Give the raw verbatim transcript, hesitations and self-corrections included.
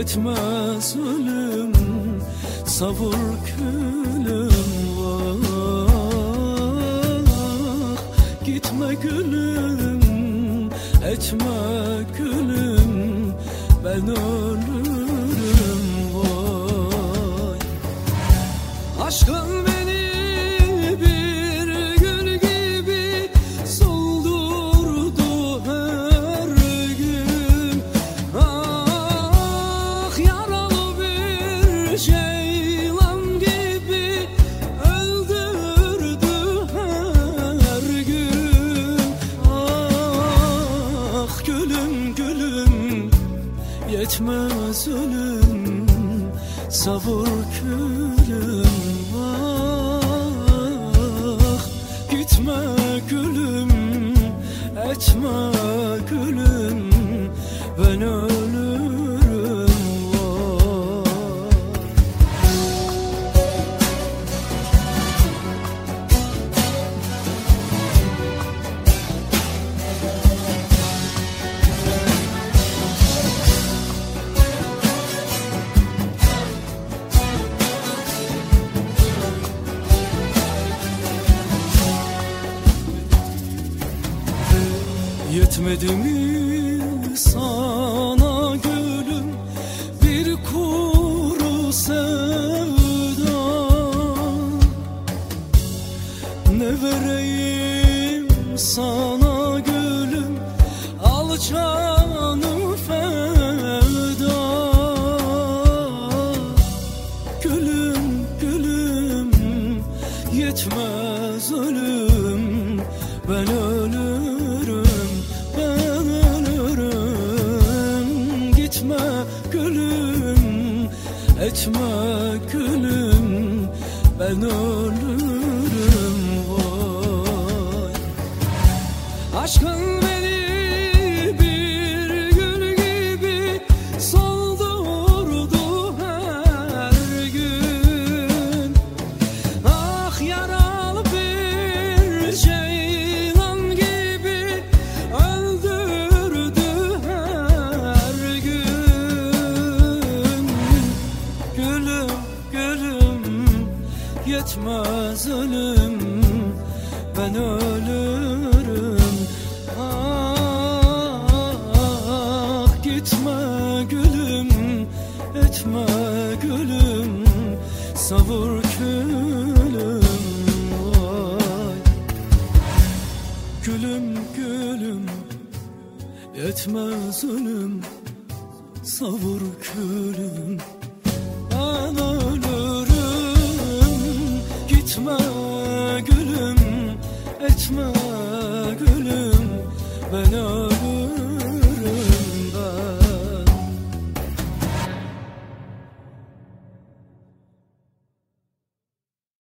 Yetmez ölüm, savur külüm. Vah, gitme gülüm, etme gülüm, ben ölürüm. Vay, aşkın beni bir gül gibi soldurdu her gün. Ah, yaralı bir ceylan gibi öldürdü her gün. Ah gülüm gülüm, yetmez ölüm, savur külüm. Ah, gitme gülüm, etme gülüm, ben ölürüm. Yetmedi mi sana gülüm bir kuru sevda? Ne vereyim sana gülüm, al canım feda. Gülüm gülüm, yetmez ölüm, ben ölürüm. Ben ölürüm, gitme gülüm, etme gülüm, ben ölürüm. Vay, aşkın beni bir gül gibi soldurdu her gün. Ah, yaralı bir ceylan gibi öldürdü her gün. Gülüm gülüm, yetmez ölüm, ben ölürüm. Ah, gitme gülüm, etme gülüm, savur külüm. Vay, gülüm gülüm, yetmez ölüm, savur külüm, ben ölürüm. Gitme gülüm, etme